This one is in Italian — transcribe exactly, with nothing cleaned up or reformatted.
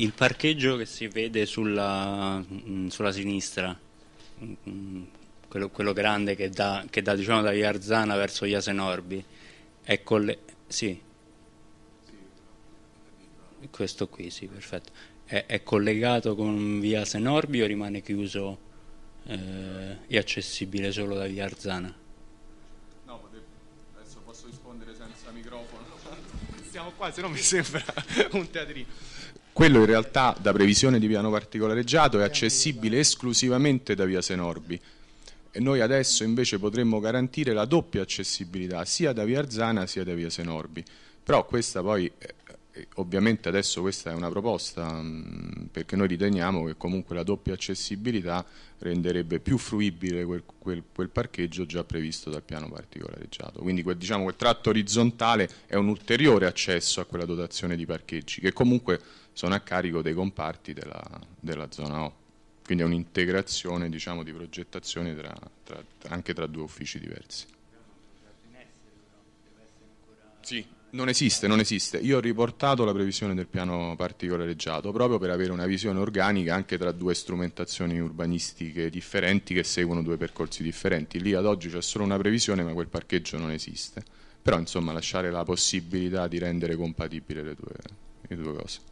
il parcheggio che si vede sulla, mm, sulla sinistra, mm, quello, quello grande che dà, che dà diciamo da via Arzana verso via Senorbi, è colle- sì, questo qui, sì, perfetto. È, è collegato con via Senorbi o rimane chiuso eh, e accessibile solo da via Arzana? No, potete... adesso posso rispondere senza microfono. Stiamo qua, se no mi sembra un teatrino. Quello in realtà, da previsione di piano particolareggiato, è accessibile esclusivamente da via Senorbi. E noi adesso invece potremmo garantire la doppia accessibilità sia da via Arzana sia da via Senorbi. Però questa poi, eh, eh, ovviamente adesso questa è una proposta, mh, perché noi riteniamo che comunque la doppia accessibilità renderebbe più fruibile quel, quel, quel parcheggio già previsto dal piano particolareggiato. Quindi quel, diciamo, quel tratto orizzontale è un ulteriore accesso a quella dotazione di parcheggi, che comunque sono a carico dei comparti della, della zona O. Quindi è un'integrazione, diciamo, di progettazione tra, tra, anche tra due uffici diversi. Sì, non esiste, non esiste. Io ho riportato la previsione del piano particolareggiato proprio per avere una visione organica anche tra due strumentazioni urbanistiche differenti che seguono due percorsi differenti. Lì ad oggi c'è solo una previsione, ma quel parcheggio non esiste. Però insomma lasciare la possibilità di rendere compatibile le due, le due cose.